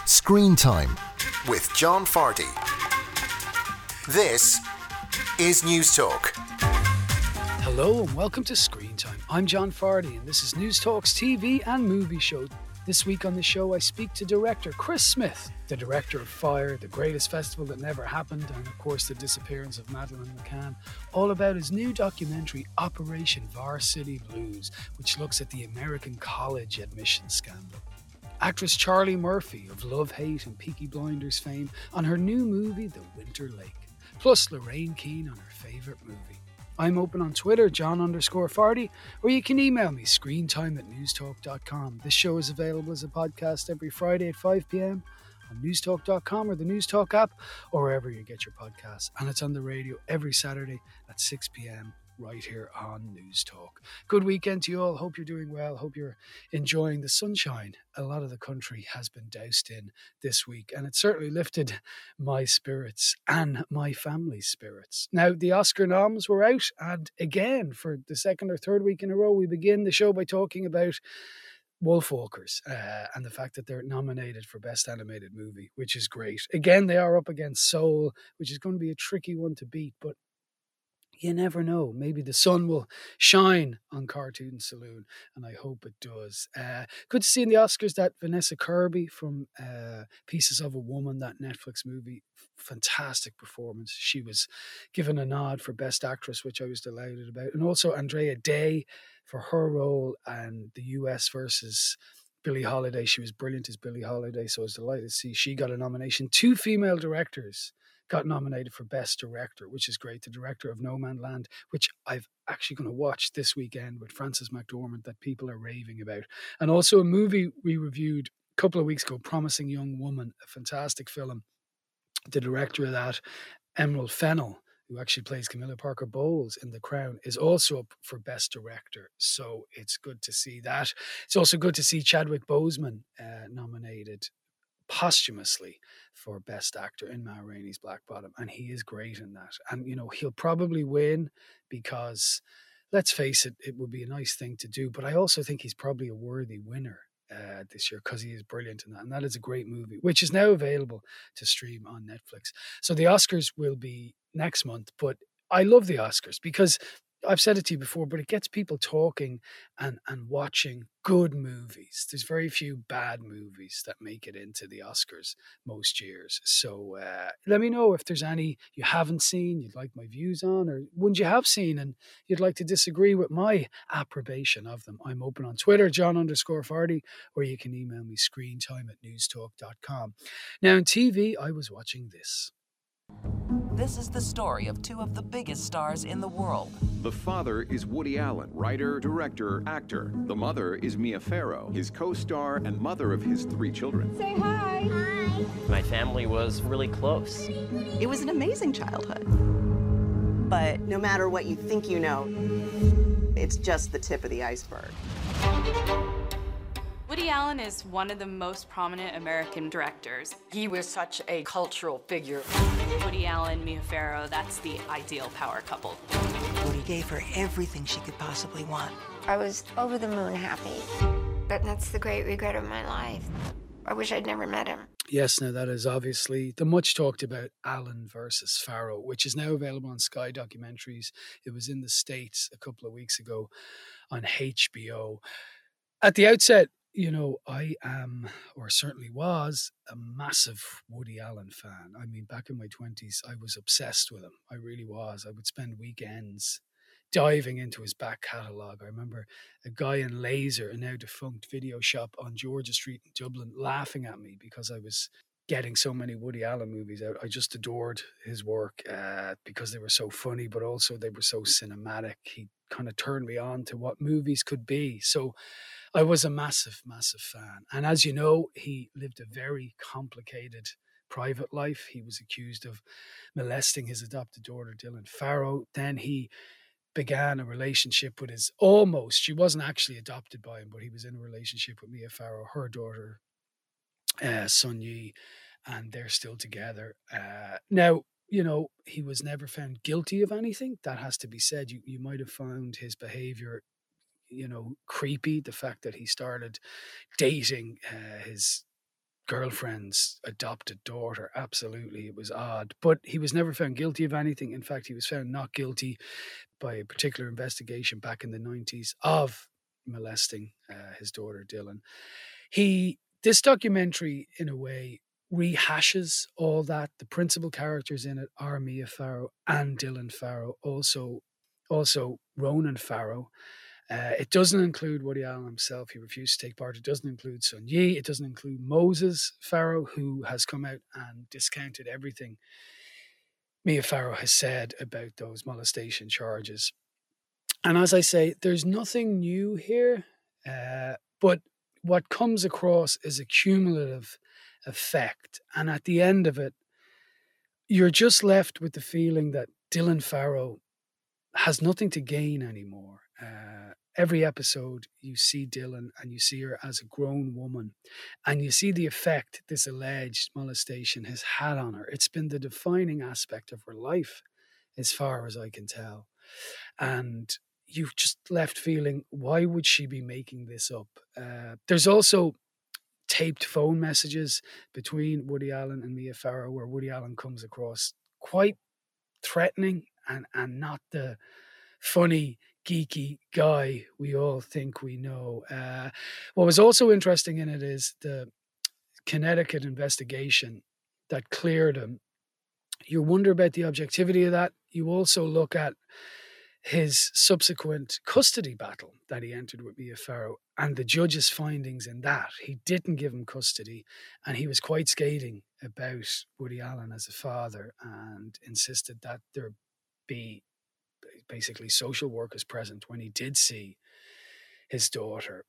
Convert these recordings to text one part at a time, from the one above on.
Screen Time with John Fardy. This is News Talk. Hello and welcome to Screen Time. I'm John Fardy and this is News Talk's TV and movie show. This week on the show I speak to director Chris Smith, the director of Fire, The Greatest Festival That Never Happened, and of course The Disappearance of Madeleine McCann, all about his new documentary Operation Varsity Blues, which looks at the American college admissions scandal. Actress Charlie Murphy of Love, Hate and Peaky Blinders fame on her new movie The Winter Lake, plus Lorraine Keane on her favourite movie. I'm open on Twitter, John_Fardy, or you can email me, screentime@newstalk.com. This show is available as a podcast every Friday at 5 p.m. on newstalk.com or the Newstalk app, or wherever you get your podcasts. And it's on the radio every Saturday at 6 p.m. right here on News Talk. Good weekend to you all. Hope you're doing well. Hope you're enjoying the sunshine a lot of the country has been doused in this week, and it certainly lifted my spirits and my family's spirits. Now, the Oscar noms were out, and again, for the second or third week in a row, we begin the show by talking about Wolfwalkers and the fact that they're nominated for Best Animated Movie, which is great. Again, they are up against Soul, which is going to be a tricky one to beat, but you never know. Maybe the sun will shine on Cartoon Saloon, and I hope it does. Good to see in the Oscars that Vanessa Kirby from Pieces of a Woman, that Netflix movie, fantastic performance. She was given a nod for Best Actress, which I was delighted about. And also Andrea Day for her role and the US versus Billie Holiday. She was brilliant as Billie Holiday, so I was delighted to see she got a nomination. Two female directors got nominated for Best Director, which is great. The director of No Man Land, which I've actually going to watch this weekend with Frances McDormand, that people are raving about. And also a movie we reviewed a couple of weeks ago, Promising Young Woman, a fantastic film. The director of that, Emerald Fennell, who actually plays Camilla Parker Bowles in The Crown, is also up for Best Director. So it's good to see that. It's also good to see Chadwick Boseman nominated posthumously for Best Actor in Ma Rainey's Black Bottom, and he is great in that. And you know, he'll probably win because, let's face it, it would be a nice thing to do, but I also think he's probably a worthy winner this year because he is brilliant in that, and that is a great movie, which is now available to stream on Netflix. So the Oscars will be next month, but I love the Oscars because I've said it to you before, but it gets people talking and watching good movies. There's very few bad movies that make it into the Oscars most years. So let me know if there's any you haven't seen, you'd like my views on, or ones you have seen and you'd like to disagree with my approbation of them. I'm open on Twitter, John_Fardy, or you can email me, screentime@newstalk.com. Now in TV, I was watching this. This is the story of two of the biggest stars in the world. The father is Woody Allen, writer, director, actor. The mother is Mia Farrow, his co-star and mother of his 3 children. Say hi. Hi. My family was really close. It was an amazing childhood. But no matter what you think you know, it's just the tip of the iceberg. Woody Allen is one of the most prominent American directors. He was such a cultural figure. Woody Allen, Mia Farrow, that's the ideal power couple. Woody gave her everything she could possibly want. I was over the moon happy, but that's the great regret of my life. I wish I'd never met him. Yes, now that is obviously the much talked about Allen versus Farrow, which is now available on Sky Documentaries. It was in the States a couple of weeks ago on HBO. At the outset, you know, I am, or certainly was, a massive Woody Allen fan. I mean, back in my 20s, I was obsessed with him. I really was. I would spend weekends diving into his back catalogue. I remember a guy in Laser, a now defunct video shop on Georgia Street in Dublin, laughing at me because I was getting so many Woody Allen movies out. I just adored his work because they were so funny, but also they were so cinematic. He kind of turned me on to what movies could be. So I was a massive, massive fan. And as you know, he lived a very complicated private life. He was accused of molesting his adopted daughter, Dylan Farrow. Then he began a relationship with she wasn't actually adopted by him, but he was in a relationship with Mia Farrow, her daughter, Sun Yi, and they're still together. Now, you know, he was never found guilty of anything. That has to be said. You might have found his behavior, you know, creepy. The fact that he started dating his girlfriend's adopted daughter. Absolutely, it was odd. But he was never found guilty of anything. In fact, he was found not guilty by a particular investigation back in the 90s of molesting his daughter, Dylan. This documentary, in a way, rehashes all that. The principal characters in it are Mia Farrow and Dylan Farrow, also Ronan Farrow. It doesn't include Woody Allen himself. He refused to take part. It doesn't include Sun Yi. It doesn't include Moses Farrow, who has come out and discounted everything Mia Farrow has said about those molestation charges. And as I say, there's nothing new here, but what comes across is a cumulative effect. And at the end of it, you're just left with the feeling that Dylan Farrow has nothing to gain anymore. Every episode, you see Dylan and you see her as a grown woman, and you see the effect this alleged molestation has had on her. It's been the defining aspect of her life, as far as I can tell. And you've just left feeling, why would she be making this up? There's also taped phone messages between Woody Allen and Mia Farrow, where Woody Allen comes across quite threatening and not the funny, geeky guy we all think we know. What was also interesting in it is the Connecticut investigation that cleared him. You wonder about the objectivity of that. You also look at his subsequent custody battle that he entered with Mia Farrow and the judge's findings in that. He didn't give him custody, and he was quite scathing about Woody Allen as a father and insisted that there be basically social workers present when he did see his daughter.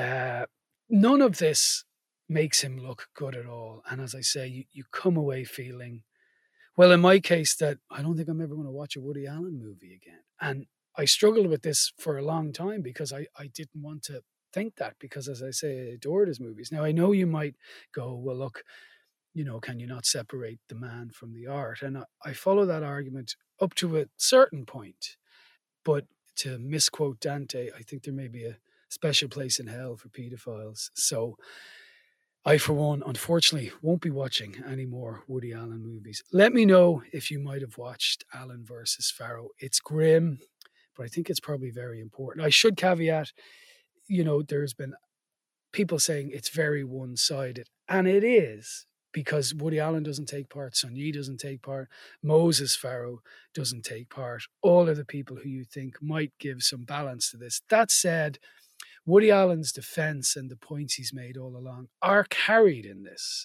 None of this makes him look good at all. And as I say, you come away feeling, well, in my case, that I don't think I'm ever going to watch a Woody Allen movie again. And I struggled with this for a long time because I didn't want to think that, because, as I say, I adored his movies. Now, I know you might go, well, look, can you not separate the man from the art? And I follow that argument up to a certain point. But to misquote Dante, I think there may be a special place in hell for pedophiles. So I, for one, unfortunately, won't be watching any more Woody Allen movies. Let me know if you might have watched Allen versus Farrow. It's grim, but I think it's probably very important. I should caveat, there's been people saying it's very one-sided, and it is, because Woody Allen doesn't take part, Sun Yi doesn't take part, Moses Farrow doesn't take part, all of the people who you think might give some balance to this. That said, Woody Allen's defense and the points he's made all along are carried in this.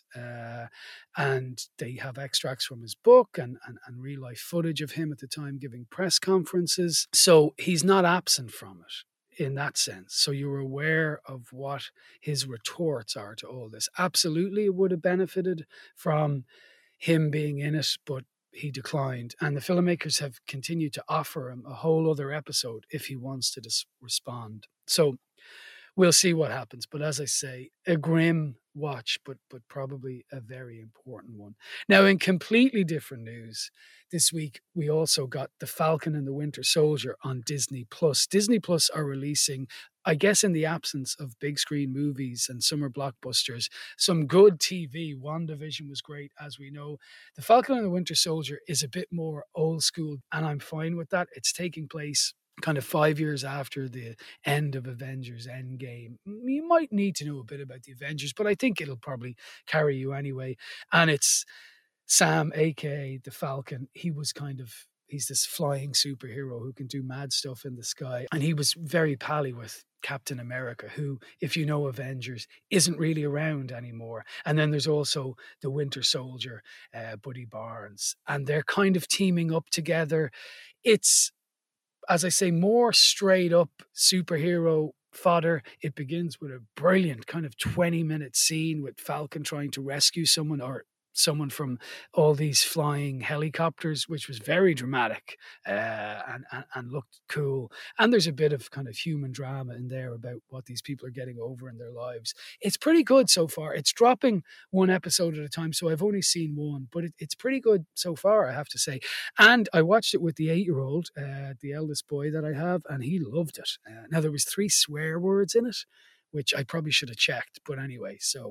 And they have extracts from his book and real life footage of him at the time giving press conferences. So he's not absent from it in that sense. So you're aware of what his retorts are to all this. Absolutely, it would have benefited from him being in it, but he declined. And the filmmakers have continued to offer him a whole other episode if he wants to respond. So we'll see what happens. But as I say, a grim watch, but probably a very important one. Now, in completely different news, this week we also got The Falcon and the Winter Soldier on Disney+. Disney+ are releasing, I guess in the absence of big screen movies and summer blockbusters, some good TV. WandaVision was great, as we know. The Falcon and the Winter Soldier is a bit more old school, and I'm fine with that. It's taking place kind of 5 years after the end of Avengers Endgame. You might need to know a bit about the Avengers, but I think it'll probably carry you anyway. And it's Sam, aka the Falcon. He's this flying superhero who can do mad stuff in the sky. And he was very pally with Captain America, who, if you know Avengers, isn't really around anymore. And then there's also the Winter Soldier, Buddy Barnes. And they're kind of teaming up together. It's, as I say, more straight up superhero fodder. It begins with a brilliant kind of 20-minute scene with Falcon trying to rescue someone from all these flying helicopters, which was very dramatic and looked cool. And there's a bit of kind of human drama in there about what these people are getting over in their lives. It's pretty good so far. It's dropping one episode at a time, so I've only seen one, but it's pretty good so far, I have to say. And I watched it with the 8-year-old, the eldest boy that I have, and he loved it. Now, there was 3 swear words in it, which I probably should have checked, but anyway, so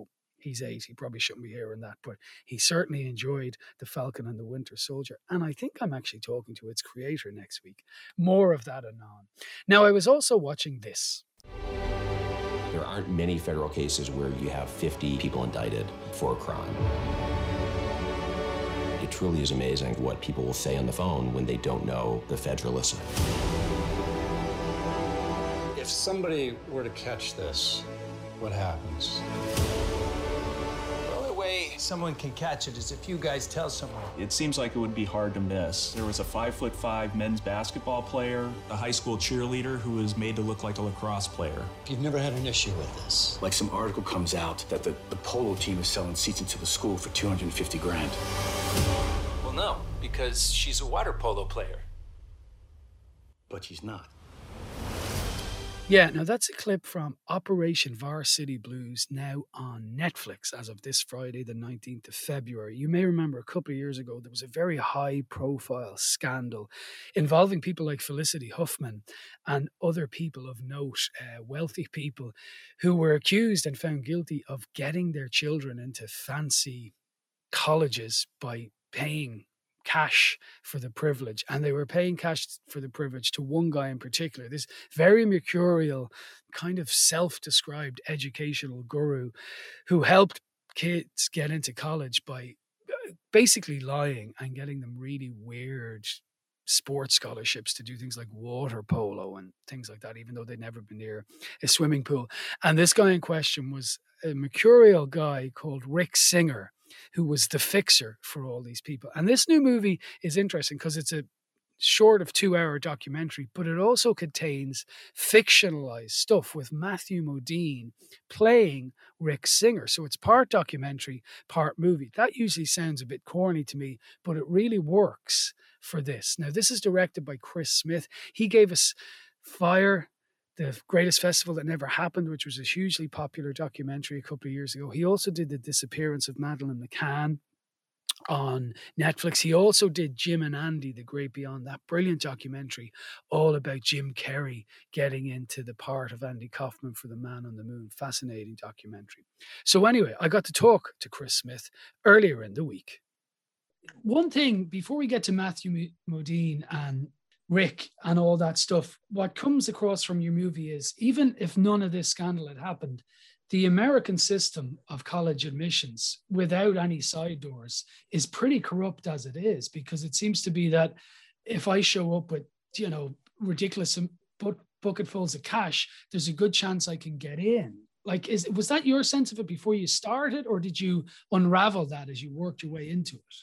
he's 8. He probably shouldn't be hearing that, but he certainly enjoyed The Falcon and the Winter Soldier. And I think I'm actually talking to its creator next week. More of that anon. Now, I was also watching this. There aren't many federal cases where you have 50 people indicted for a crime. It truly is amazing what people will say on the phone when they don't know the feds are listening. If somebody were to catch this, what happens? The only way someone can catch it is if you guys tell someone. It seems like it would be hard to miss. There was a 5'5" men's basketball player, a high school cheerleader who was made to look like a lacrosse player. You've never had an issue with this. Like some article comes out that the polo team is selling seats into the school for $250 grand. Well, no, because she's a water polo player. But she's not. Yeah, now that's a clip from Operation Varsity Blues, now on Netflix as of this Friday, the 19th of February. You may remember a couple of years ago, there was a very high-profile scandal involving people like Felicity Huffman and other people of note, wealthy people, who were accused and found guilty of getting their children into fancy colleges by paying cash for the privilege. And they were paying cash for the privilege to one guy in particular, this very mercurial, kind of self-described educational guru who helped kids get into college by basically lying and getting them really weird sports scholarships to do things like water polo and things like that, even though they'd never been near a swimming pool. And this guy in question was a mercurial guy called Rick Singer, who was the fixer for all these people. And this new movie is interesting because it's a short of 2-hour documentary, but it also contains fictionalized stuff with Matthew Modine playing Rick Singer. So it's part documentary, part movie. That usually sounds a bit corny to me, but it really works for this. Now, this is directed by Chris Smith. He gave us Fire, the Greatest Festival That Never Happened, which was a hugely popular documentary a couple of years ago. He also did The Disappearance of Madeleine McCann on Netflix. He also did Jim and Andy, The Great Beyond, that brilliant documentary all about Jim Carrey getting into the part of Andy Kaufman for The Man on the Moon. Fascinating documentary. So anyway, I got to talk to Chris Smith earlier in the week. One thing, before we get to Matthew Modine and Rick and all that stuff, what comes across from your movie is, even if none of this scandal had happened, the American system of college admissions without any side doors is pretty corrupt as it is, because it seems to be that if I show up with, ridiculous bucketfuls of cash, there's a good chance I can get in. Like, was that your sense of it before you started, or did you unravel that as you worked your way into it?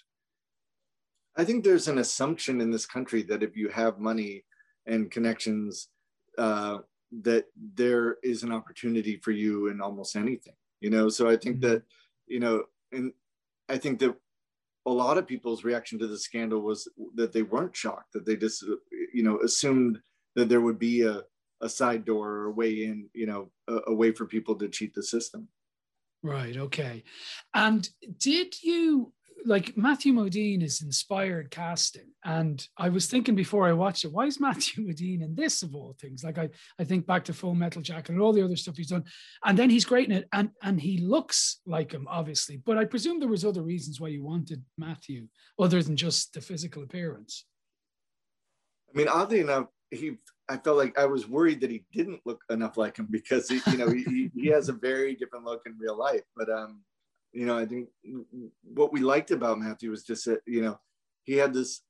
I think there's an assumption in this country that if you have money and connections, that there is an opportunity for you in almost anything, So I think that, and I think that a lot of people's reaction to the scandal was that they weren't shocked, that they just, assumed that there would be a side door or a way in, a way for people to cheat the system. Right. Okay. And did you, like, Matthew Modine is inspired casting, and I was thinking before I watched it, why is Matthew Modine in this of all things? Like, I think back to Full Metal Jacket and all the other stuff he's done, and then he's great in it, and he looks like him, obviously. But I presume there was other reasons why you wanted Matthew, other than just the physical appearance. I mean, oddly enough, I felt like I was worried that he didn't look enough like him, because he has a very different look in real life. But I think what we liked about Matthew was just that, he had this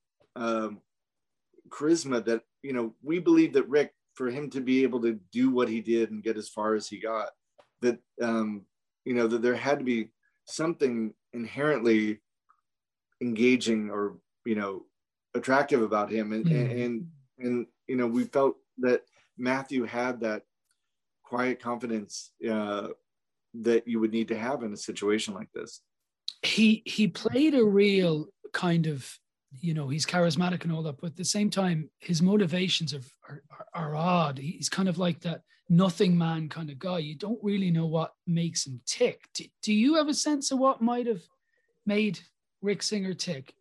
charisma that, we believe that Rick, for him to be able to do what he did and get as far as he got, that, that there had to be something inherently engaging or, attractive about him. And we felt that Matthew had that quiet confidence, that you would need to have in a situation like this. He played a real kind of, he's charismatic and all that, but at the same time, his motivations are odd. He's kind of like that nothing man kind of guy. You don't really know what makes him tick. Do you have a sense of what might have made Rick Singer tick?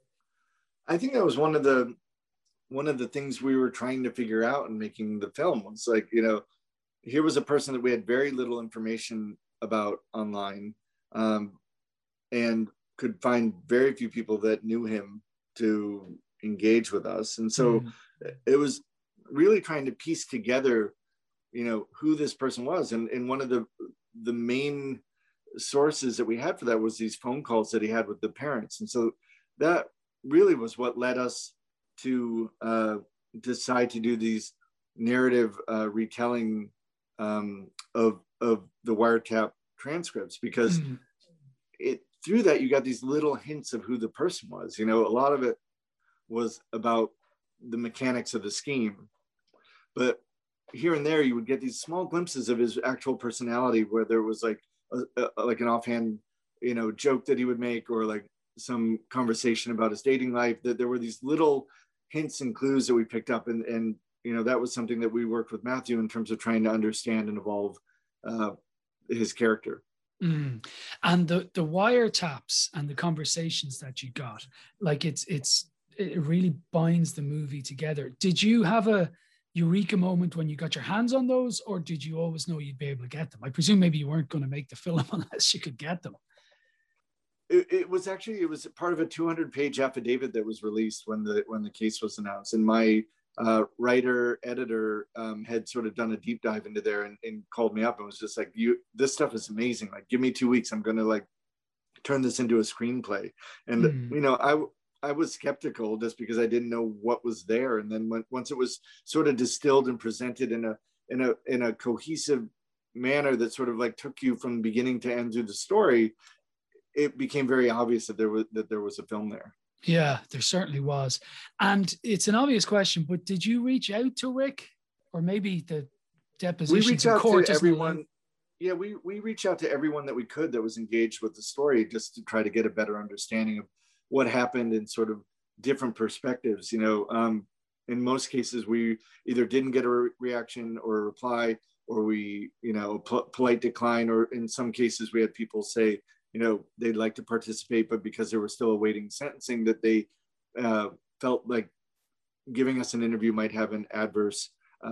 I think that was one of the things we were trying to figure out in making the film. Was like, here was a person that we had very little information about online. and could find very few people that knew him to engage with us. And so it was really trying to piece together, who this person was. And one of the main sources that we had for that was these phone calls that he had with the parents. And so that really was what led us to decide to do these narrative retelling of the wiretap transcripts, because through that you got these little hints of who the person was. A lot of it was about the mechanics of the scheme, but here and there you would get these small glimpses of his actual personality, where there was like an offhand joke that he would make, or like some conversation about his dating life, that there were these little hints and clues that we picked up, and that was something that we worked with Matthew in terms of trying to understand and evolve his character. And the wiretaps and the conversations that you got, like it really binds the movie together. Did you have a eureka moment when you got your hands on those, or did you always know you'd be able to get them? I presume maybe you weren't going to make the film unless you could get them. It was part of a 200-page affidavit that was released when the case was announced, and my writer editor had sort of done a deep dive into there and called me up and was just like, this stuff is amazing, like give me 2 weeks, I'm gonna like turn this into a screenplay. And I was skeptical just because I didn't know what was there, and then once it was sort of distilled and presented in a cohesive manner that sort of like took you from beginning to end through the story, it became very obvious that there was a film there. Yeah, there certainly was. And it's an obvious question, but did you reach out to Rick, or maybe the depositions we reached in out court? To everyone. Yeah, we reached out to everyone that we could that was engaged with the story, just to try to get a better understanding of what happened in sort of different perspectives. In most cases, we either didn't get a reaction or a reply, or we, polite decline, or in some cases we had people say, they'd like to participate, but because they were still awaiting sentencing, that they felt like giving us an interview might have an adverse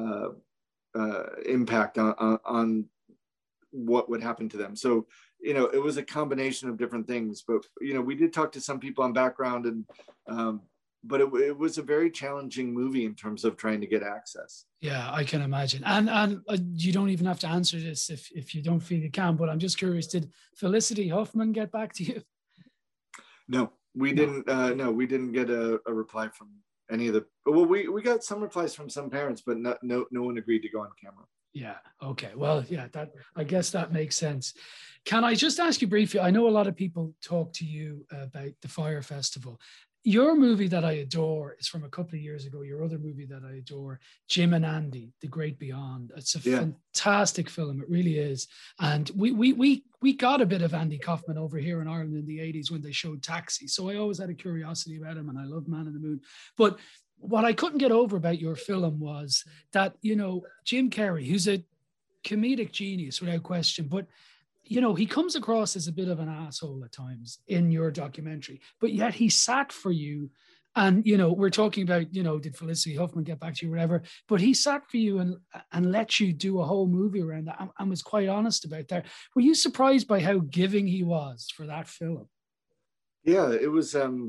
impact on what would happen to them. So, it was a combination of different things, but, we did talk to some people on background, and but it was a very challenging movie in terms of trying to get access. Yeah, I can imagine. And you don't even have to answer this if you don't feel you can, but I'm just curious, did Felicity Huffman get back to you? No, we didn't. No, we didn't get a reply from any of the, well, we got some replies from some parents, but no one agreed to go on camera. Yeah. Okay. Well, yeah, I guess that makes sense. Can I just ask you briefly, I know a lot of people talk to you about the Fyre Festival. Your movie that I adore is from a couple of years ago. Your other movie that I adore, Jim and Andy, The Great Beyond. It's a fantastic film. It really is. And we got a bit of Andy Kaufman over here in Ireland in the 80s when they showed Taxi. So I always had a curiosity about him, and I love Man in the Moon. But what I couldn't get over about your film was that, Jim Carrey, who's a comedic genius without question, but he comes across as a bit of an asshole at times in your documentary, but yet he sat for you. And, we're talking about, did Felicity Huffman get back to you or whatever, but he sat for you and let you do a whole movie around that and was quite honest about that. Were you surprised by how giving he was for that film? Yeah, it was, to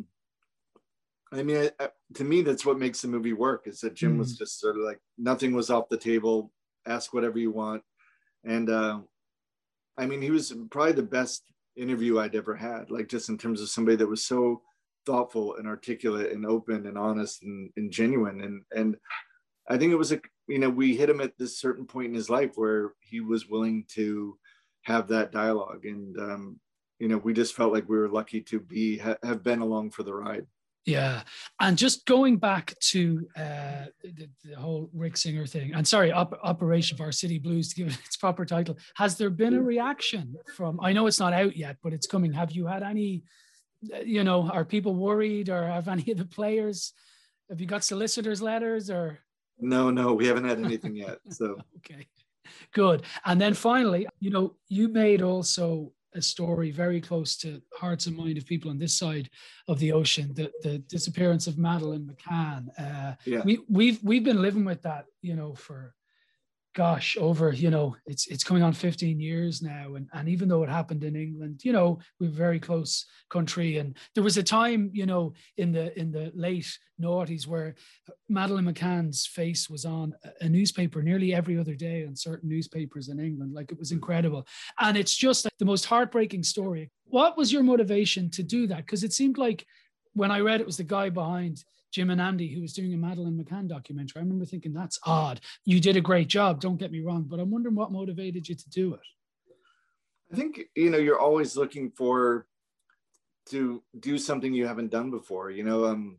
me, that's what makes the movie work, is that Jim was just sort of like, nothing was off the table, ask whatever you want. And, he was probably the best interview I'd ever had, like just in terms of somebody that was so thoughtful and articulate and open and honest and genuine. And I think it was we hit him at this certain point in his life where he was willing to have that dialogue. And, we just felt like we were lucky to have been along for the ride. Yeah. And just going back to the whole Rick Singer thing, and sorry, Operation Varsity Blues, to give it its proper title, has there been a reaction from, I know it's not out yet, but it's coming. Have you had any, are people worried, or have any of the players, have you got solicitors' letters or? No, we haven't had anything yet. So. Okay, good. And then finally, you made also a story very close to hearts and mind of people on this side of the ocean, the disappearance of Madeleine McCann. We've been living with that, for gosh, over, it's coming on 15 years now. And even though it happened in England, we're a very close country. And there was a time, in the late noughties where Madeleine McCann's face was on a newspaper nearly every other day on certain newspapers in England. Like, it was incredible. And it's just the most heartbreaking story. What was your motivation to do that? Because it seemed like when I read it was the guy behind Jim and Andy, who was doing a Madeleine McCann documentary. I remember thinking, that's odd. You did a great job, don't get me wrong, but I'm wondering what motivated you to do it. I think, you're always looking to do something you haven't done before, and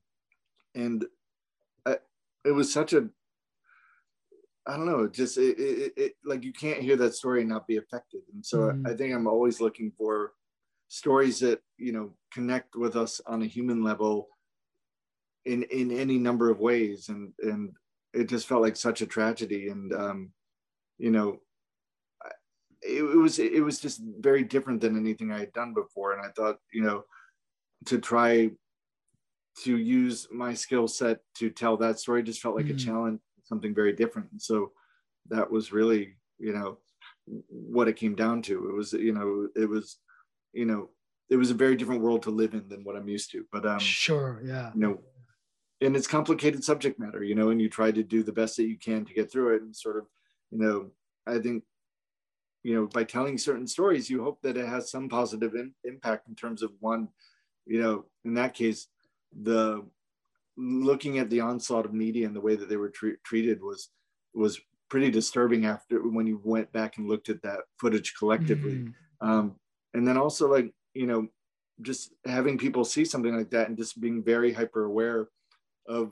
it was such a, I don't know, just it like you can't hear that story and not be affected. And so I think I'm always looking for stories that, connect with us on a human level in any number of ways. And it just felt like such a tragedy. And, it was just very different than anything I had done before. And I thought, to try to use my skill set to tell that story just felt like a challenge, something very different. And so that was really, what it came down to. It was, it was a very different world to live in than what I'm used to. But sure, yeah. And it's complicated subject matter, and you try to do the best that you can to get through it. And sort of, I think, by telling certain stories, you hope that it has some positive impact in terms of one, in that case, looking at the onslaught of media and the way that they were treated was pretty disturbing when you went back and looked at that footage collectively. And then also, like, just having people see something like that and just being very hyper aware of,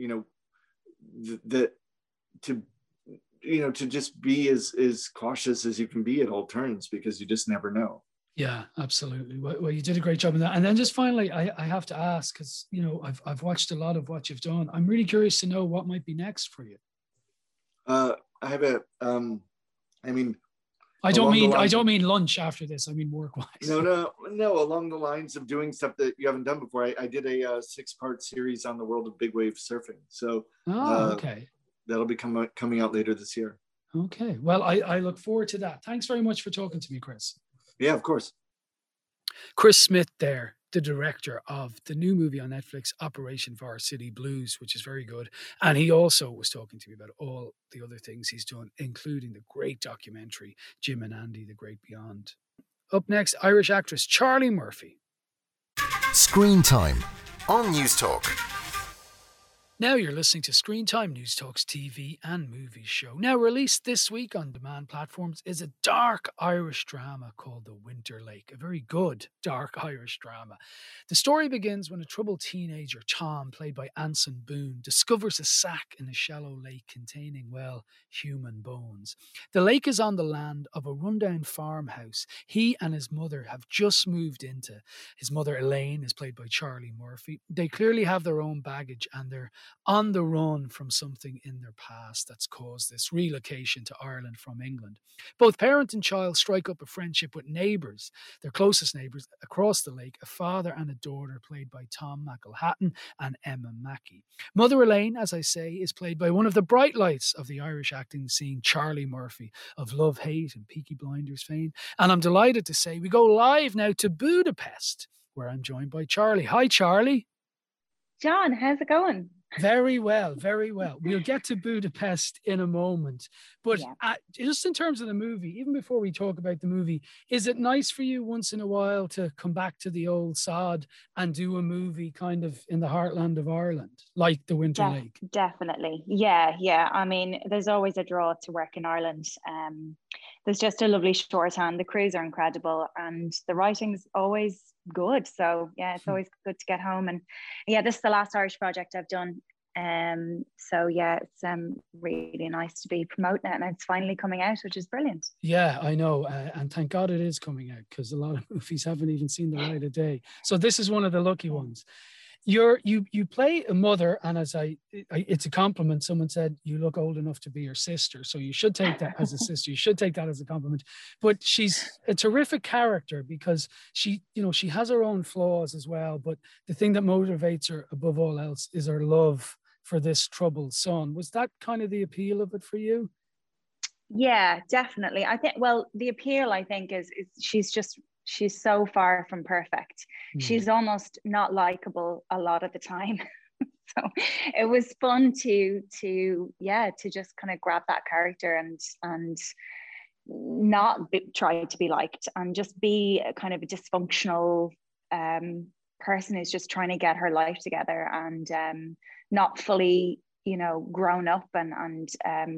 that to just be as cautious as you can be at all turns, because you just never know. Yeah, absolutely. Well, you did a great job in that. And then just finally, I have to ask, because, I've watched a lot of what you've done. I'm really curious to know what might be next for you. I have I don't mean lunch after this. I mean work-wise. No. Along the lines of doing stuff that you haven't done before. I did a 6-part series on the world of big wave surfing. So, okay, that'll be coming out later this year. Okay. Well, I look forward to that. Thanks very much for talking to me, Chris. Yeah, of course. Chris Smith there, the director of the new movie on Netflix, Operation Varsity Blues, which is very good. And he also was talking to me about all the other things he's done, including the great documentary, Jim and Andy, The Great Beyond. Up next, Irish actress Charlie Murphy. Screen Time on News Talk. Now you're listening to Screen Time, News Talk's TV and movies show. Now released this week on demand platforms is a dark Irish drama called The Winter Lake, a very good dark Irish drama. The story begins when a troubled teenager, Tom, played by Anson Boone, discovers a sack in a shallow lake containing, well, human bones. The lake is on the land of a rundown farmhouse he and his mother have just moved into. His mother, Elaine, is played by Charlie Murphy. They clearly have their own baggage and they're on the run from something in their past that's caused this relocation to Ireland from England. Both parent and child strike up a friendship with neighbours, their closest neighbours across the lake, a father and a daughter played by Tom McElhatton and Emma Mackey. Mother Elaine, as I say, is played by one of the bright lights of the Irish acting scene, Charlie Murphy, of Love, Hate and Peaky Blinders fame. And I'm delighted to say we go live now to Budapest, where I'm joined by Charlie. Hi, Charlie. John, how's it going? Very well, very well. We'll get to Budapest in a moment. But just in terms of the movie, even before we talk about the movie, is it nice for you once in a while to come back to the old sod and do a movie kind of in the heartland of Ireland, like The Winter Lake? Definitely. Yeah. I mean, there's always a draw to work in Ireland. There's just a lovely shorthand. The crews are incredible and the writing's always good. So yeah, it's always good to get home. And yeah, this is the last Irish project I've done. So yeah, it's really nice to be promoting it and it's finally coming out, which is brilliant. Yeah, I know. And thank God it is coming out because a lot of movies haven't even seen the light of day. So this is one of the lucky ones. You play a mother, and as it's a compliment. Someone said you look old enough to be your sister, so you should take that as a sister. You should take that as a compliment. But she's a terrific character because she has her own flaws as well. But the thing that motivates her above all else is her love for this troubled son. Was that kind of the appeal of it for you? Yeah, definitely. I think, well, the appeal, I think, is she's so far from perfect. She's almost not likable a lot of the time. So it was fun to just kind of grab that character and not try to be liked, and just be a kind of a dysfunctional person who's just trying to get her life together, and not fully, grown up, and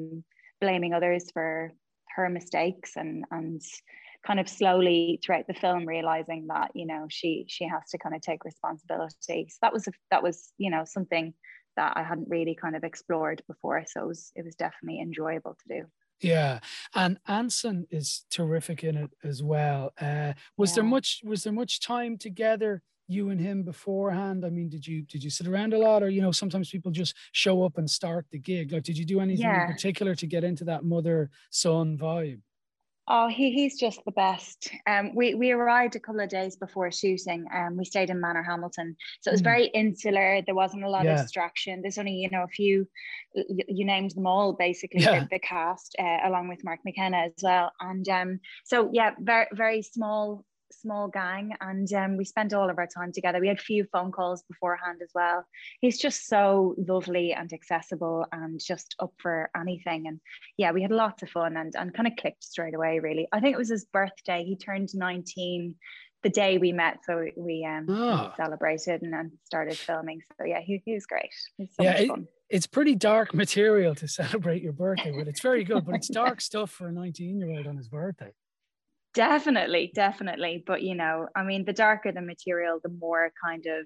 blaming others for her mistakes, and kind of slowly throughout the film realizing that she has to kind of take responsibility. So that was something that I hadn't really kind of explored before, so it was definitely enjoyable to do. Yeah, and Anson is terrific in it as well. Was there much time together, you and him, beforehand? I mean, did you sit around a lot, or sometimes people just show up and start the gig? Like, did you do anything in particular to get into that mother-son vibe? Oh, he's just the best. We arrived a couple of days before shooting. We stayed in Manorhamilton, so it was very insular. There wasn't a lot of distraction. There's only a few. You named them all, basically. The cast, along with Mark McKenna as well. And so yeah, very very small gang, and we spent all of our time together. We had a few phone calls beforehand as well. He's just so lovely and accessible and just up for anything, and yeah, we had lots of fun and kind of clicked straight away, really. I think it was his birthday. He turned 19 the day we met, so we celebrated and then started filming. So yeah, he was great. It was so much fun. It's pretty dark material to celebrate your birthday with. It's very good, but it's dark stuff for a 19-year-old on his birthday. Definitely. But, I mean, the darker the material, the more kind of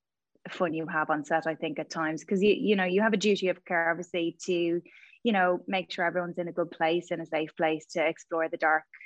fun you have on set, I think, at times, because, you have a duty of care, obviously, to, make sure everyone's in a good place, in a safe place to explore the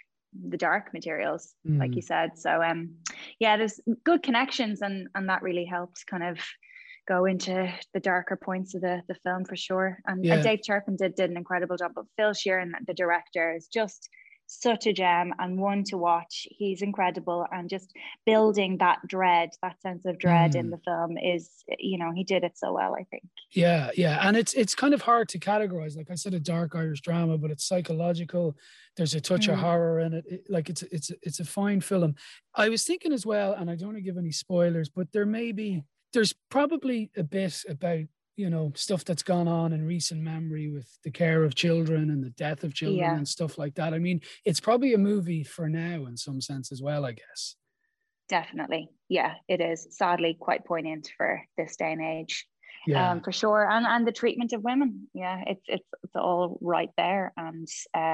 dark materials, like you said. So, there's good connections, and that really helped kind of go into the darker points of the film, for sure. And Dave Turpin did an incredible job, but Phil Sheeran, the director, is just such a gem and one to watch. He's incredible, and just building that sense of dread in the film is, he did it so well, I think. Yeah, and it's kind of hard to categorize. Like I said, a dark Irish drama, but it's psychological. There's a touch of horror in it. It's a fine film. I was thinking as well, and I don't want to give any spoilers, but there's probably a bit about stuff that's gone on in recent memory with the care of children and the death of children and stuff like that. I mean, it's probably a movie for now in some sense as well, I guess. Definitely. Yeah, it is sadly quite poignant for this day and age. Yeah, for sure. And the treatment of women. Yeah, it's all right there, and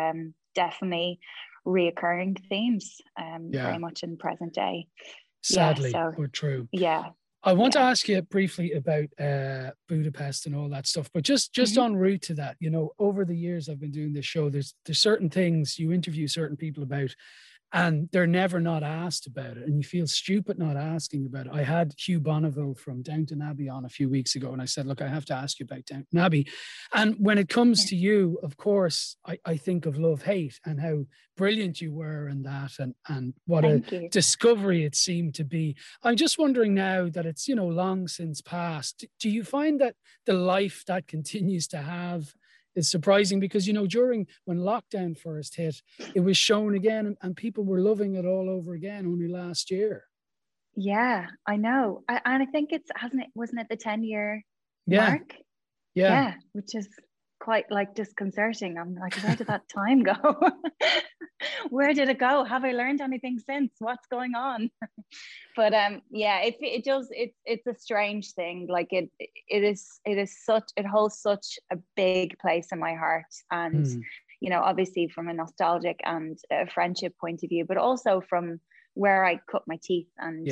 definitely reoccurring themes, very much in present day. Sadly, but true. Yeah. I want to ask you briefly about Budapest and all that stuff, but just en route to that, over the years I've been doing this show, there's certain things you interview certain people about, and they're never not asked about it, and you feel stupid not asking about it. I had Hugh Bonneville from Downton Abbey on a few weeks ago, and I said, look, I have to ask you about Downton Abbey. And when it comes to you, of course, I think of Love, Hate and how brilliant you were in that, and what discovery it seemed to be. I'm just wondering now that it's, long since past, do you find that the life that continues to have is surprising? Because, during when lockdown first hit, it was shown again, and people were loving it all over again only last year. Yeah, I know. And I think wasn't it the 10-year mark? Yeah, which is quite disconcerting. I'm like, where did that time go? Where did it go? Have I learned anything since? What's going on? But it's a strange thing. Like it holds such a big place in my heart, and obviously from a nostalgic and a friendship point of view, but also from where I cut my teeth. And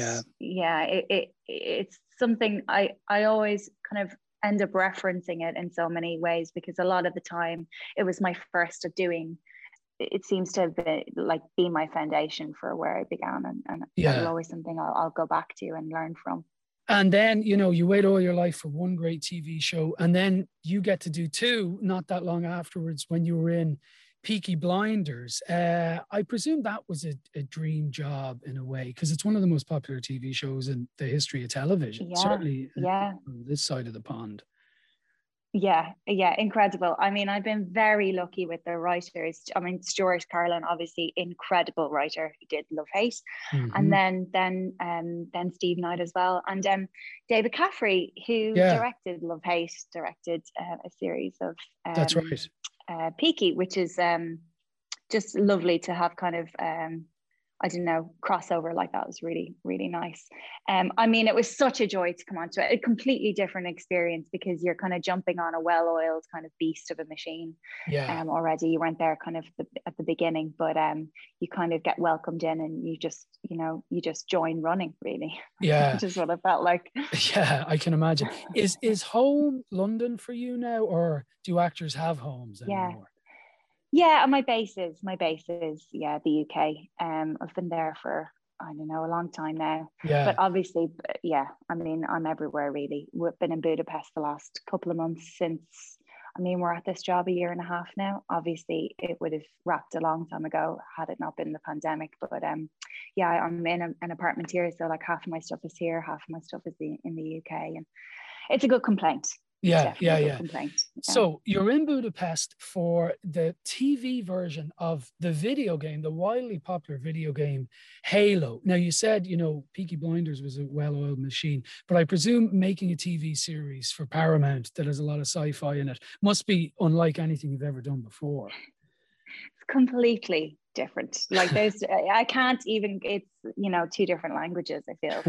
it's something I always kind of end up referencing it in so many ways, because a lot of the time it was my first of doing. It seems to have been my foundation for where I began, and it's always something I'll go back to and learn from. And then, you wait all your life for one great TV show, and then you get to do two not that long afterwards when you were in Peaky Blinders. I presume that was a dream job in a way, because it's one of the most popular TV shows in the history of television, certainly on this side of the pond. Yeah, incredible. I mean, I've been very lucky with the writers. I mean, Stuart Carlin, obviously incredible writer. He did Love Hate, and then Steve Knight as well, and David Caffrey, who directed Love Hate, directed a series of that's right, Peaky, which is just lovely to have kind of I don't know, crossover like that was really, really nice. I mean, it was such a joy to come onto it. A completely different experience because you're kind of jumping on a well-oiled kind of beast of a machine. Yeah. Already you weren't there kind of at the beginning, but you kind of get welcomed in and you just join running really. Yeah. Which is what it felt like. Yeah, I can imagine. Is home London for you now, or do actors have homes anymore? Yeah, my base is the UK. I've been there for, I don't know, a long time now. Yeah. But obviously, I mean, I'm everywhere really. We've been in Budapest the last couple of months since, I mean, we're at this job a year and a half now. Obviously, it would have wrapped a long time ago had it not been the pandemic. But I'm in an apartment here. So like half of my stuff is here, half of my stuff is in the UK. And it's a good complaint. Yeah. Complaint. So you're in Budapest for the TV version of the video game, the wildly popular video game Halo. Now you said, Peaky Blinders was a well-oiled machine, but I presume making a TV series for Paramount that has a lot of sci-fi in it must be unlike anything you've ever done before. It's completely different. Like I can't even, it's, two different languages, I feel.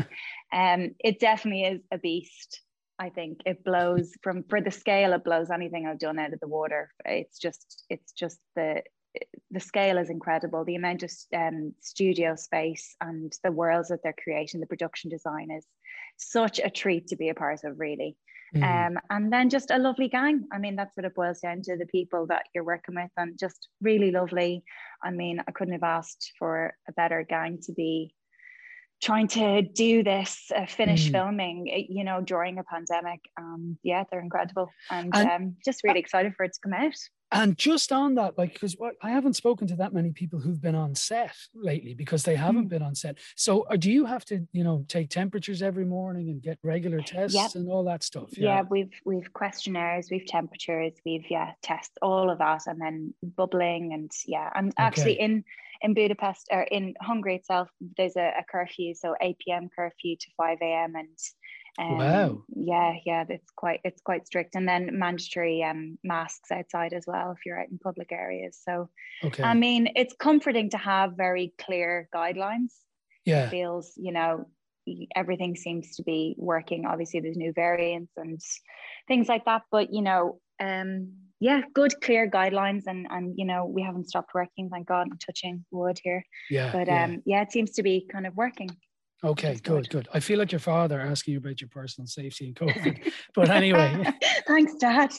It definitely is a beast. I think it blows for the scale, it blows anything I've done out of the water. It's just the scale is incredible. The amount of studio space and the worlds that they're creating, the production design is such a treat to be a part of, really. And then just a lovely gang. I mean, that's what it boils down to, the people that you're working with, and just really lovely. I mean, I couldn't have asked for a better gang to be trying to do this, finish filming, during a pandemic. They're incredible. And just really excited for it to come out. And just on that, because I haven't spoken to that many people who've been on set lately because they haven't been on set. So do you have to, take temperatures every morning and get regular tests and all that stuff? Yeah, we've questionnaires, we've temperatures, we've tests, all of that, and then bubbling and actually in Budapest or in Hungary itself, there's a curfew, so 8 p.m. curfew to 5 a.m. and wow. It's quite strict, and then mandatory masks outside as well if you're out in public areas. So I mean, it's comforting to have very clear guidelines. Yeah, it feels everything seems to be working. Obviously there's new variants and things like that, but good clear guidelines, and we haven't stopped working, thank God. I'm touching wood here. It seems to be kind of working. Okay, good. I feel like your father asking you about your personal safety and COVID. But anyway. Thanks, Dad.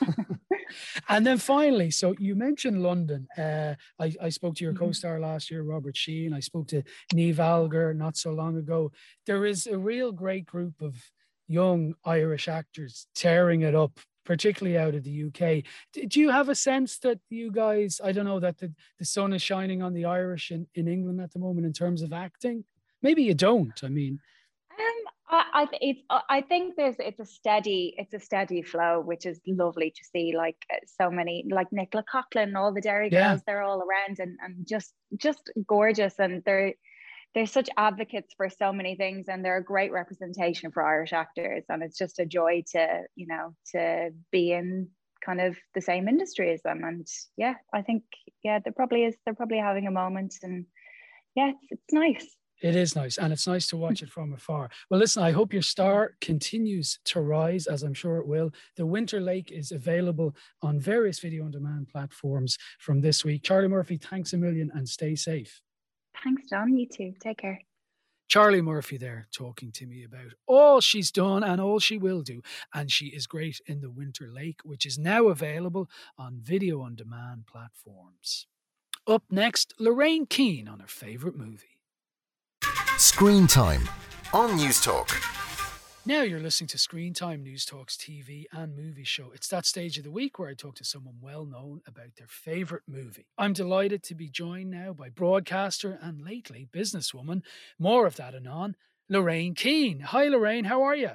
And then finally, so you mentioned London. I spoke to your co-star last year, Robert Sheehan. I spoke to Niamh Algar not so long ago. There is a real great group of young Irish actors tearing it up, particularly out of the UK. Do you have a sense that you guys, I don't know, that the sun is shining on the Irish in England at the moment in terms of acting? Maybe you don't. I mean, I think it's a steady flow, which is lovely to see. Like so many, like Nicola Coughlan, all the Derry girls, they're all around and just gorgeous, and they're such advocates for so many things, and they're a great representation for Irish actors, and it's just a joy to be in kind of the same industry as them. And I think they're probably having a moment, and it's nice. It is nice, and it's nice to watch it from afar. Well, listen, I hope your star continues to rise, as I'm sure it will. The Winter Lake is available on various video-on-demand platforms from this week. Charlie Murphy, thanks a million, and stay safe. Thanks, John. You too. Take care. Charlie Murphy there talking to me about all she's done and all she will do. And she is great in The Winter Lake, which is now available on video-on-demand platforms. Up next, Lorraine Keane on her favourite movie. Screen Time on News Talk. Now you're listening to Screen Time, News Talk's TV and movie show. It's that stage of the week where I talk to someone well known about their favourite movie. I'm delighted to be joined now by broadcaster and lately businesswoman, more of that anon, Lorraine Keane. Hi Lorraine, how are you?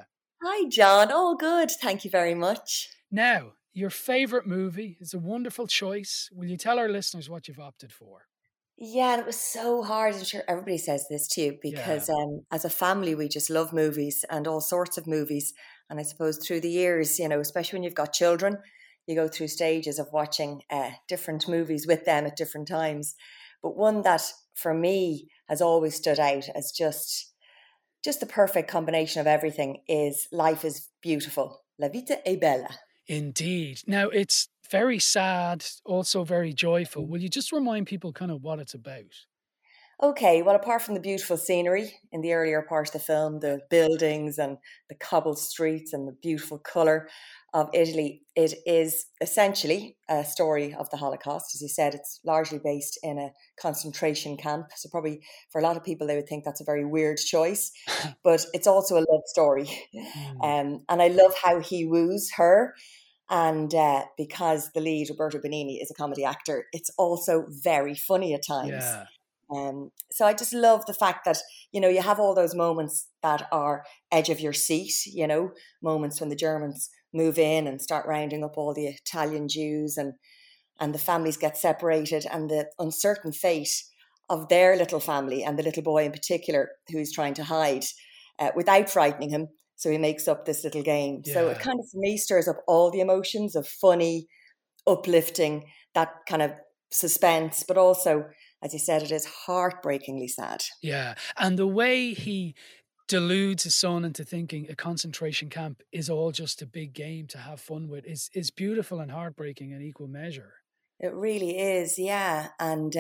Hi, John. All good. Thank you very much. Now, your favourite movie is a wonderful choice. Will you tell our listeners what you've opted for? Yeah, it was so hard. I'm sure everybody says this too, because as a family, we just love movies and all sorts of movies. And I suppose through the years, you know, especially when you've got children, you go through stages of watching different movies with them at different times. But one that for me has always stood out as just the perfect combination of everything is Life is Beautiful. La vita è bella. Indeed. Now, it's very sad, also very joyful. Will you just remind people kind of what it's about? Okay, well, apart from the beautiful scenery in the earlier part of the film, the buildings and the cobbled streets and the beautiful colour of Italy, it is essentially a story of the Holocaust. As you said, it's largely based in a concentration camp. So probably for a lot of people, they would think that's a very weird choice, but it's also a love story. And I love how he woos her. And because the lead, Roberto Benigni, is a comedy actor, it's also very funny at times. Yeah. So I just love the fact that, you know, you have all those moments that are edge of your seat, you know, moments when the Germans move in and start rounding up all the Italian Jews and the families get separated and the uncertain fate of their little family and the little boy in particular who is trying to hide without frightening him. So he makes up this little game. Yeah. So it kind of, for me, stirs up all the emotions of funny, uplifting, that kind of suspense, but also, as you said, it is heartbreakingly sad. Yeah. And the way he deludes his son into thinking a concentration camp is all just a big game to have fun with is beautiful and heartbreaking in equal measure. It really is, yeah. And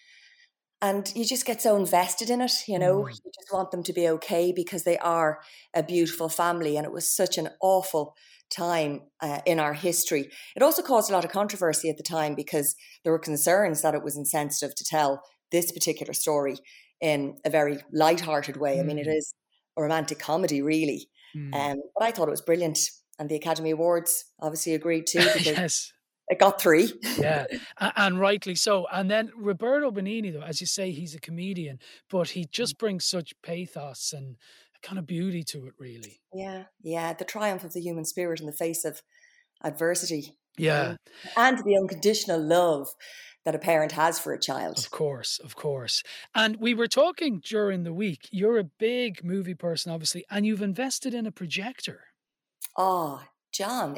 you just get so invested in it, you know, you just want them to be okay because they are a beautiful family. And it was such an awful time in our history. It also caused a lot of controversy at the time because there were concerns that it was insensitive to tell this particular story in a very light-hearted way. I mean, it is a romantic comedy, really. But I thought it was brilliant. And the Academy Awards obviously agreed too because yes. It got 3. Yeah, and rightly so. And then Roberto Benigni, though, as you say, he's a comedian, but he just brings such pathos and kind of beauty to it, really. Yeah, the triumph of the human spirit in the face of adversity. Yeah. And the unconditional love that a parent has for a child. Of course. And we were talking during the week, you're a big movie person, obviously, and you've invested in a projector. Oh, John,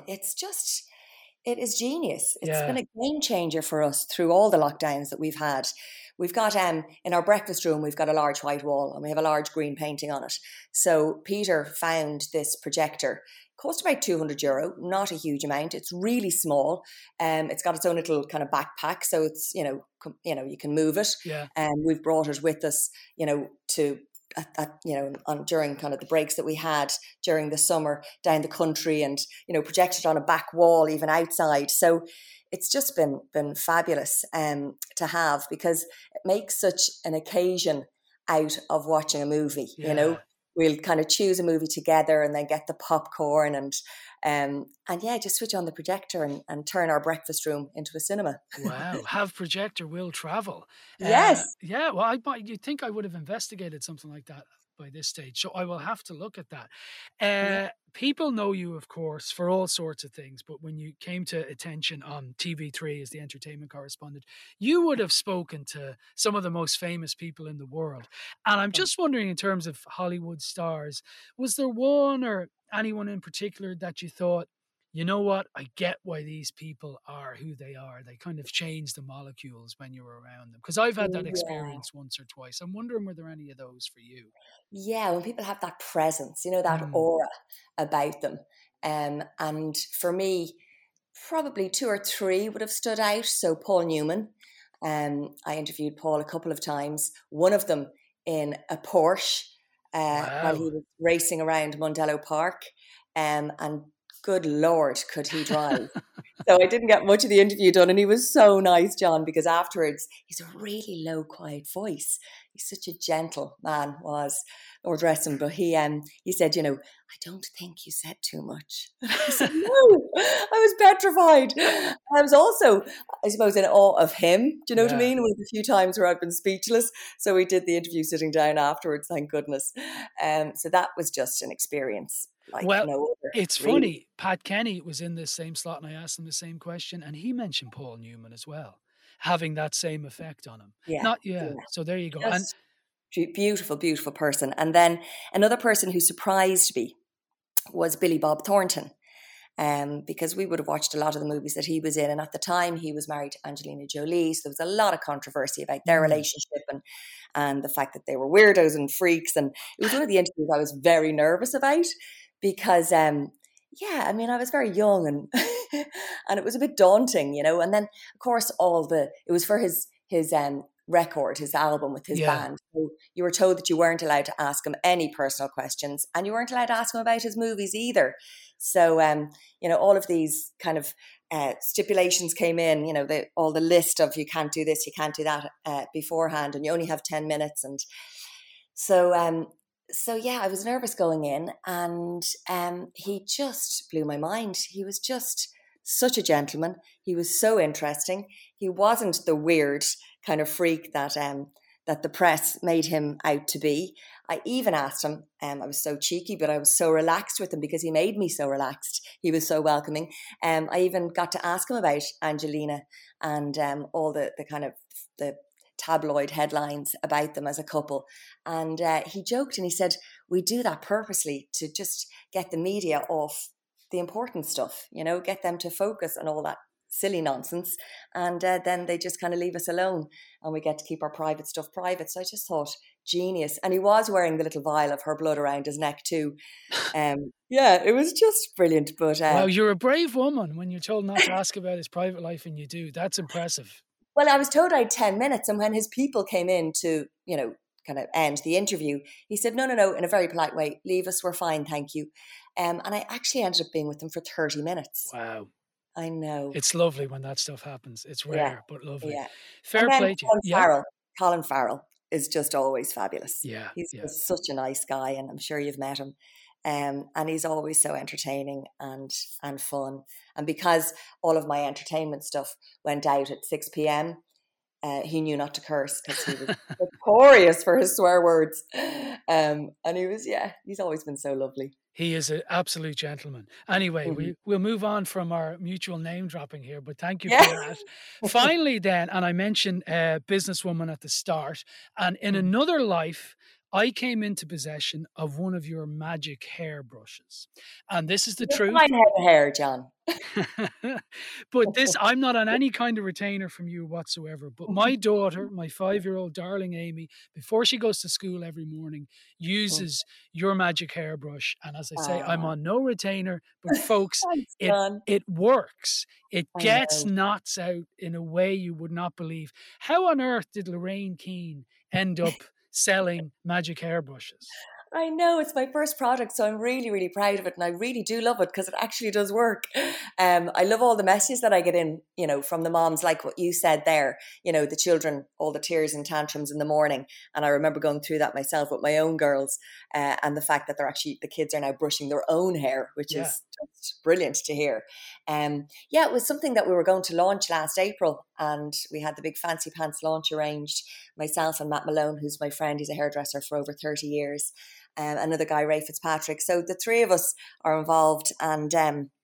it is genius. It's been a game changer for us through all the lockdowns that we've had. We've got, in our breakfast room, we've got a large white wall and we have a large green painting on it. So Peter found this projector. It cost about €200, not a huge amount. It's really small. It's got its own little kind of backpack. So it's, you know, you can move it. Yeah. And we've brought it with us, you know, during kind of the breaks that we had during the summer down the country and, you know, projected on a back wall, even outside. So it's just been fabulous to have because it makes such an occasion out of watching a movie, you know. We'll kind of choose a movie together and then get the popcorn and just switch on the projector and turn our breakfast room into a cinema. Wow, have projector will travel. Yes. Well, you'd think I would have investigated something like that by this stage, so I will have to look at that. People know you, of course, for all sorts of things, but when you came to attention on TV3 as the entertainment correspondent, you would have spoken to some of the most famous people in the world. And I'm just wondering, in terms of Hollywood stars, was there one or anyone in particular that you thought, you know what, I get why these people are who they are. They kind of change the molecules when you're around them. Because I've had that experience once or twice. I'm wondering, were there any of those for you? Yeah, when people have that presence, you know, that aura about them. And for me, probably 2 or 3 would have stood out. So Paul Newman, I interviewed Paul a couple of times. One of them in a Porsche while he was racing around Mondello Park. And good Lord, could he drive? So I didn't get much of the interview done. And he was so nice, John, because afterwards, he's a really low, quiet voice. He's such a gentle man, was Lord Wrexham. But he said, you know, I don't think you said too much. And I said, no, I was petrified. I was also, I suppose, in awe of him. Do you know what I mean? It was a few times where I've been speechless. So we did the interview sitting down afterwards, thank goodness. So that was just an experience. like well, no other. It's really. funny. Pat Kenny was in this same slot, and I asked him the same question, and he mentioned Paul Newman as well, having that same effect on him. Yeah. So there you go. Just beautiful, beautiful person. And then another person who surprised me was Billy Bob Thornton. Because we would have watched a lot of the movies that he was in. And at the time, he was married to Angelina Jolie. So there was a lot of controversy about their relationship and the fact that they were weirdos and freaks. And it was one of the interviews I was very nervous about because, I mean, I was very young and and it was a bit daunting, you know. And then, of course, it was for his record, his album with his band. So you were told that you weren't allowed to ask him any personal questions and you weren't allowed to ask him about his movies either. So, all of these kind of stipulations came in, you know, all the list of you can't do this, you can't do that beforehand, and you only have 10 minutes. And so, I was nervous going in, and he just blew my mind. He was just such a gentleman. He was so interesting. He wasn't the weird kind of freak that the press made him out to be. I even asked him, I was so cheeky, but I was so relaxed with him because he made me so relaxed. He was so welcoming. I even got to ask him about Angelina and all the kind of the tabloid headlines about them as a couple. And he joked and he said, we do that purposely to just get the media off the important stuff, you know, get them to focus on all that silly nonsense, and then they just kind of leave us alone and we get to keep our private stuff private. So I just thought, genius. And he was wearing the little vial of her blood around his neck too. It was just brilliant. But wow, you're a brave woman when you're told not to ask about his private life and you do. That's impressive. Well, I was told I had 10 minutes, and when his people came in to, you know, kind of end the interview, he said, no, in a very polite way, leave us, we're fine, thank you. And I actually ended up being with him for 30 minutes. Wow. I know. It's lovely when that stuff happens. It's rare, but lovely. Yeah. Fair play to you. Colin Farrell is just always fabulous. Yeah. He's just such a nice guy, and I'm sure you've met him. And he's always so entertaining and fun. And because all of my entertainment stuff went out at 6 p.m, he knew not to curse because he was notorious for his swear words. And he's always been so lovely. He is an absolute gentleman. Anyway, we'll move on from our mutual name dropping here, but thank you for that. Finally then, and I mentioned businesswoman at the start, and in another life, I came into possession of one of your magic hairbrushes. And this is the truth. Fine head of hair, John. But I'm not on any kind of retainer from you whatsoever. But my daughter, my 5-year-old darling Amy, before she goes to school every morning, uses your magic hairbrush. And as I say, I'm on no retainer, but folks, it works. It gets knots out in a way you would not believe. How on earth did Lorraine Keane end up selling magic hairbrushes? I know, it's my first product, so I'm really, really proud of it, and I really do love it because it actually does work. I love all the messages that I get in, you know, from the moms, like what you said there, you know, the children, all the tears and tantrums in the morning. And I remember going through that myself with my own girls, and the fact that the kids are now brushing their own hair, which is just brilliant to hear. It was something that we were going to launch last April, and we had the big fancy pants launch arranged. Myself and Matt Malone, who's my friend, he's a hairdresser for over 30 years. Another guy, Ray Fitzpatrick. So the three of us are involved, and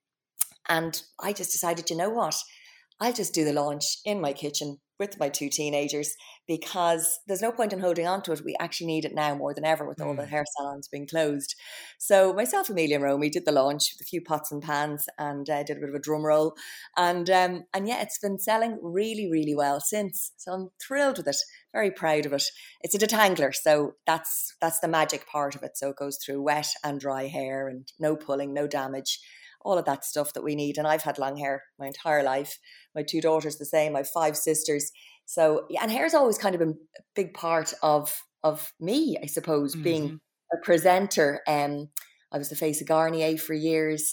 I just decided, you know what, I'll just do the launch in my kitchen with my 2 teenagers, because there's no point in holding on to it. We actually need it now more than ever with all the hair salons being closed. So myself, Amelia and Romy did the launch with a few pots and pans, and did a bit of a drum roll. And it's been selling really, really well since. So I'm thrilled with it, very proud of it. It's a detangler, so that's the magic part of it. So it goes through wet and dry hair, and no pulling, no damage, all of that stuff that we need. And I've had long hair my entire life. My 2 daughters the same. I have 5 sisters. So, and hair's always kind of been a big part of me, I suppose, being a presenter. I was the face of Garnier for years.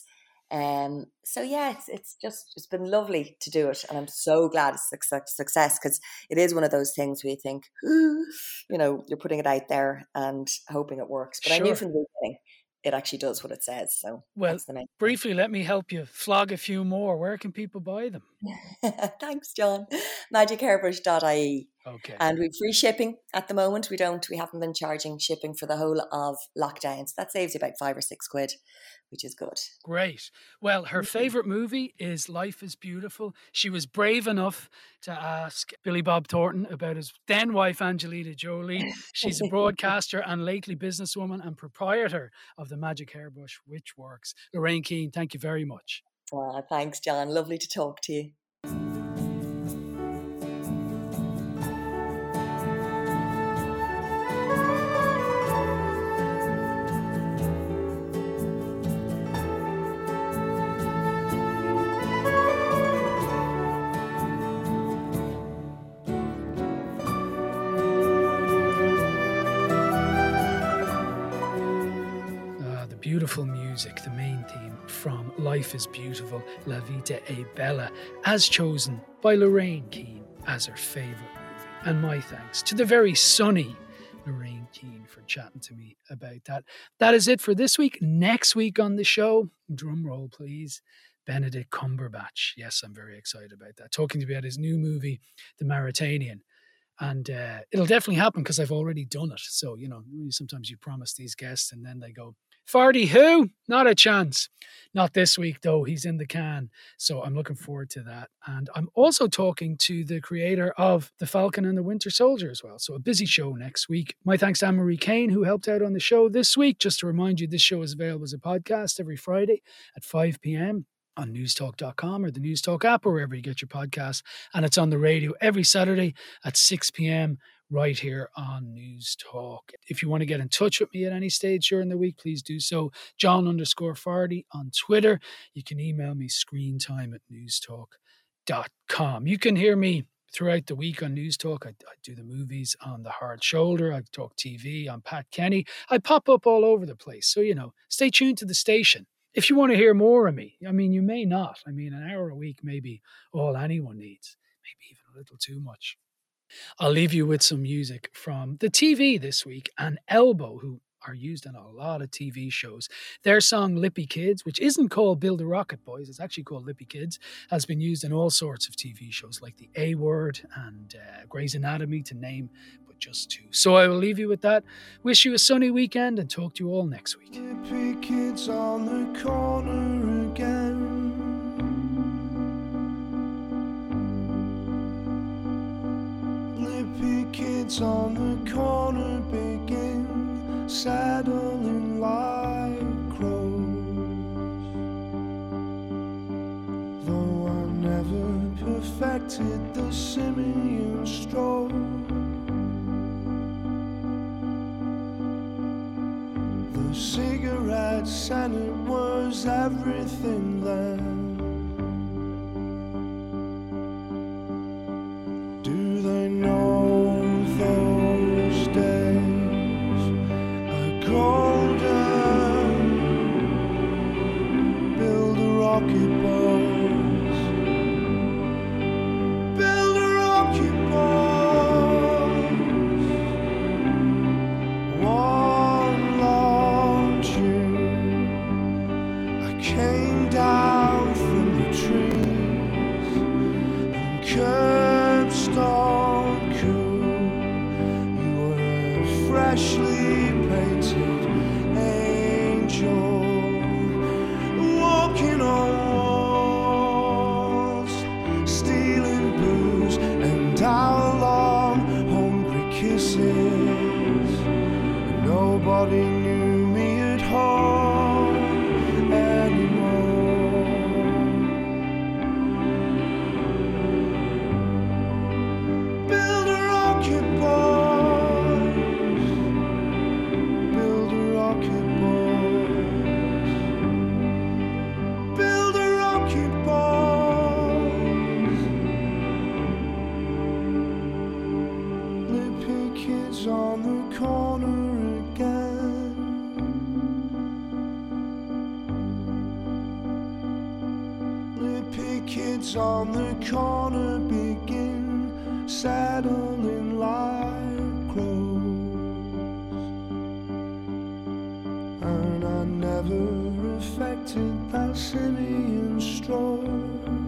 It's been lovely to do it, and I'm so glad it's a success, because it is one of those things where you think, you know, you're putting it out there and hoping it works. But I knew from the beginning it actually does what it says. So, well, briefly, let me help you flog a few more. Where can people buy them? Thanks, John. Magichairbrush.ie. Okay. And we've free shipping at the moment. We haven't been charging shipping for the whole of lockdown. So that saves you about £5 or £6, which is good. Great. Well, her favourite movie is Life is Beautiful. She was brave enough to ask Billy Bob Thornton about his then wife, Angelina Jolie. She's a broadcaster and lately businesswoman and proprietor of the Magic Hairbrush, which works. Lorraine Keane, thank you very much. Thanks, John. Lovely to talk to you. Beautiful music, the main theme from Life is Beautiful, La Vita è Bella, as chosen by Lorraine Keane as her favourite movie. And my thanks to the very sunny Lorraine Keane for chatting to me about that. That is it for this week. Next week on the show, drum roll please, Benedict Cumberbatch. Yes, I'm very excited about that. Talking to me about his new movie, The Mauritanian. And it'll definitely happen because I've already done it. So, sometimes you promise these guests and then they go, Fardy who? Not a chance. Not this week, though. He's in the can. So I'm looking forward to that. And I'm also talking to the creator of The Falcon and the Winter Soldier as well. So a busy show next week. My thanks to Anne-Marie Kane, who helped out on the show this week. Just to remind you, this show is available as a podcast every Friday at 5 p.m. on newstalk.com or the Newstalk app or wherever you get your podcasts. And it's on the radio every Saturday at 6 p.m. right here on Newstalk. If you want to get in touch with me at any stage during the week, please do so. John_Fardy on Twitter. You can email me screentime@newstalk.com. You can hear me throughout the week on Newstalk. I do the movies on The Hard Shoulder. I talk TV on Pat Kenny. I pop up all over the place. So, stay tuned to the station. If you want to hear more of me, you may not. An hour a week may be all anyone needs. Maybe even a little too much. I'll leave you with some music from the TV this week and Elbow, who are used in a lot of TV shows. Their song Lippy Kids, which isn't called Build a Rocket Boys, it's actually called Lippy Kids, has been used in all sorts of TV shows like The A Word and Grey's Anatomy, to name but just two. So I will leave you with that. Wish you a sunny weekend and talk to you all next week. Lippy Kids on the corner again. Lippy kids on the corner begin saddling like crows. Though I never perfected the simian stroll, the cigarettes and it was everything then. Do they know those days are golden? Build a rocket, boys. Build a rocket, boys. One long June, I came down from the trees and curbstone cool. You were a freshly painted angel, walking on walls, stealing booze and our long hungry kisses. Nobody knew me at home anymore. Build a rocket, boys. Build a rocket, boys. Build a rocket, boys. Lippy kids on the corner again. Lippy kids on the corner begin saddling like crows. And I never affected that simian stroll.